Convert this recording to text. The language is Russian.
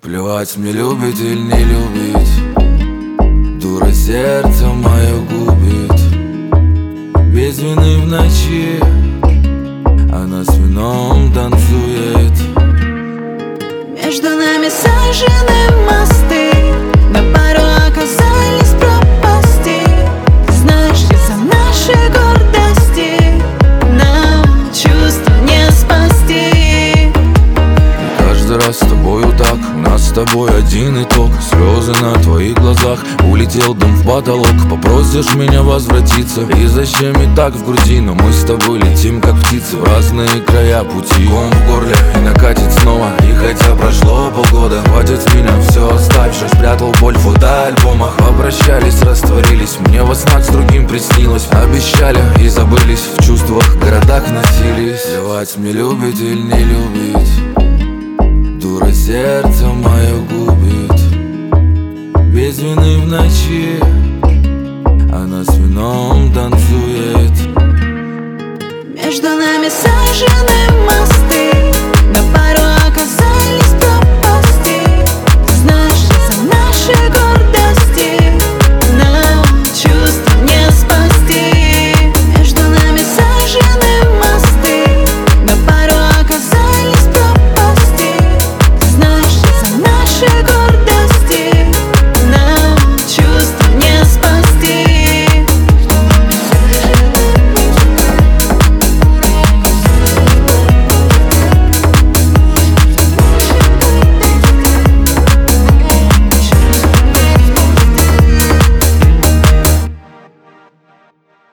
Плевать мне, любить или не любить, дура сердце мое губит. Без вины в ночи она с вином танцует. Между нами сожжены мосты, на пару оказались пропасти. Знаешь, из-за нашей гордости нам чувства не спасти. Каждый раз с тобою так, у нас с тобой один итог. Слезы на твоих глазах, улетел дым в потолок. Попросишь меня возвратиться, и зачем и так в груди? Но мы с тобой летим как птицы в разные края пути. Ком в горле и накатит снова, и хотя прошло полгода, хватит с меня все оставшее. Спрятал боль в фотоальбомах, попрощались, растворились. Мне во снах с другим приснилось, обещали и забылись. В чувствах, городах носились. Плевать мне, любить или не любить, дура сердце мое губит. Без вины в ночи